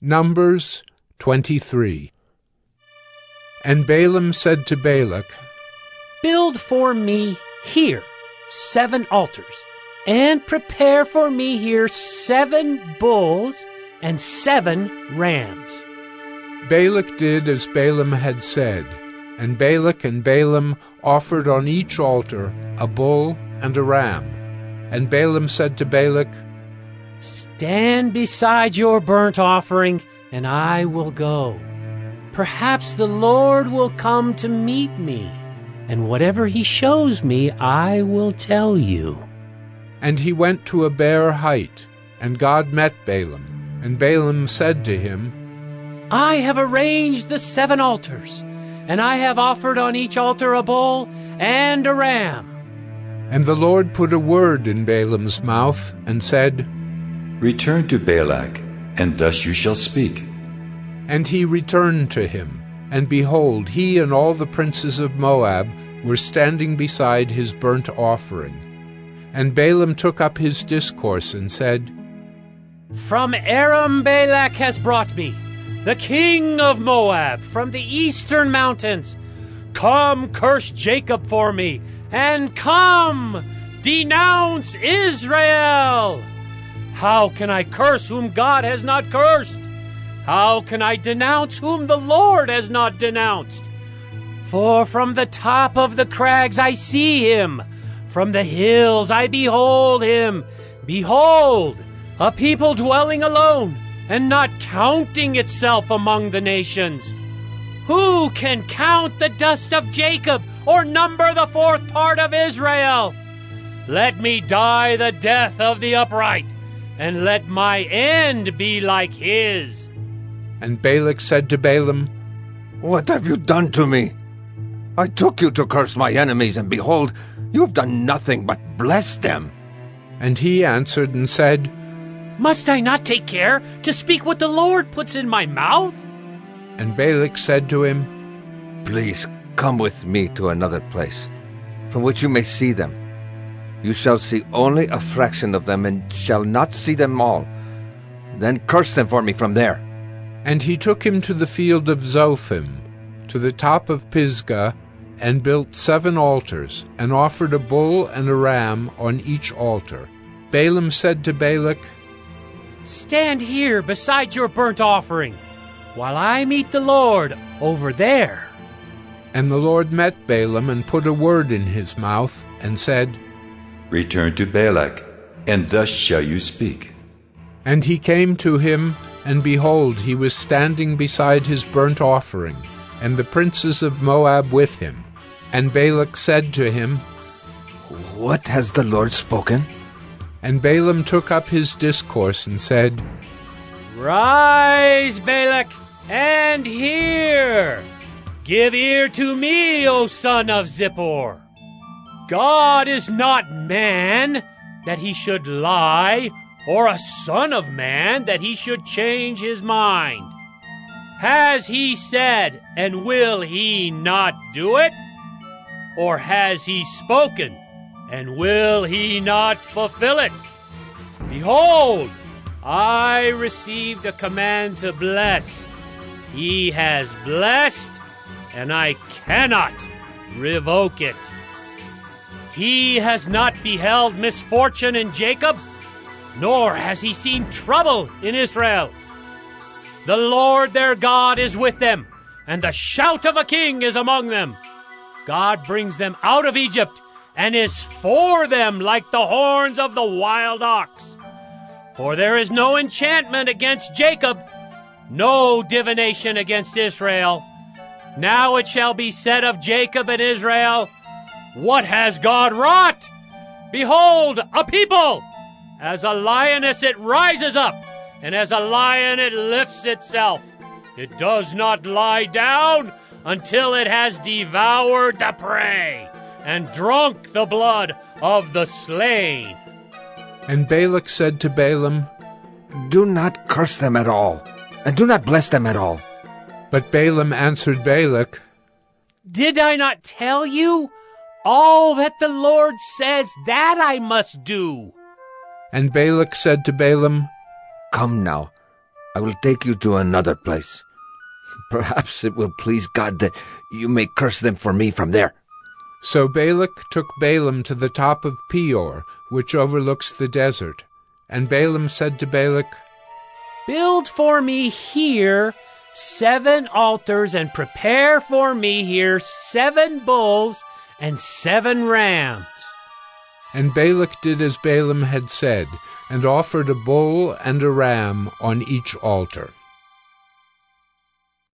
Numbers 23. And Balaam said to Balak, Build for me here 7 altars, and prepare for me here 7 bulls and 7 rams. Balak did as Balaam had said, and Balak and Balaam offered on each altar a bull and a ram. And Balaam said to Balak, Stand beside your burnt offering, and I will go. Perhaps the Lord will come to meet me, and whatever he shows me, I will tell you. And he went to a bare height, and God met Balaam. And Balaam said to him, I have arranged the 7 altars, and I have offered on each altar a bull and a ram. And the Lord put a word in Balaam's mouth, and said, Return to Balak, and thus you shall speak. And he returned to him, and behold, he and all the princes of Moab were standing beside his burnt offering. And Balaam took up his discourse and said, From Aram Balak has brought me, the king of Moab, from the eastern mountains. Come, curse Jacob for me, and come, denounce Israel. How can I curse whom God has not cursed? How can I denounce whom the Lord has not denounced? For from the top of the crags I see him, from the hills I behold him. Behold, a people dwelling alone, and not counting itself among the nations. Who can count the dust of Jacob, or number the 4th part of Israel? Let me die the death of the upright, and let my end be like his. And Balak said to Balaam, What have you done to me? I took you to curse my enemies, and behold, you have done nothing but bless them. And he answered and said, Must I not take care to speak what the Lord puts in my mouth? And Balak said to him, Please come with me to another place, from which you may see them. You shall see only a fraction of them, and shall not see them all. Then curse them for me from there. And he took him to the field of Zophim, to the top of Pisgah, and built 7 altars, and offered a bull and a ram on each altar. Balaam said to Balak, Stand here beside your burnt offering, while I meet the Lord over there. And the Lord met Balaam and put a word in his mouth, and said, Return to Balak, and thus shall you speak. And he came to him, and behold, he was standing beside his burnt offering, and the princes of Moab with him. And Balak said to him, What has the Lord spoken? And Balaam took up his discourse and said, Rise, Balak, and hear. Give ear to me, O son of Zippor. God is not man, that he should lie, or a son of man, that he should change his mind. Has he said, and will he not do it? Or has he spoken, and will he not fulfill it? Behold, I received a command to bless. He has blessed, and I cannot revoke it. He has not beheld misfortune in Jacob, nor has he seen trouble in Israel. The Lord their God is with them, and the shout of a king is among them. God brings them out of Egypt, and is for them like the horns of the wild ox. For there is no enchantment against Jacob, no divination against Israel. Now it shall be said of Jacob and Israel, What has God wrought? Behold, a people! As a lioness it rises up, and as a lion it lifts itself. It does not lie down until it has devoured the prey and drunk the blood of the slain. And Balak said to Balaam, Do not curse them at all, and do not bless them at all. But Balaam answered Balak, Did I not tell you? All that the Lord says, that I must do. And Balak said to Balaam, Come now, I will take you to another place. Perhaps it will please God that you may curse them for me from there." So Balak took Balaam to the top of Peor, which overlooks the desert. And Balaam said to Balak, "Build for me here 7 altars, and prepare for me here 7 bulls and 7 rams." And Balak did as Balaam had said, and offered a bull and a ram on each altar.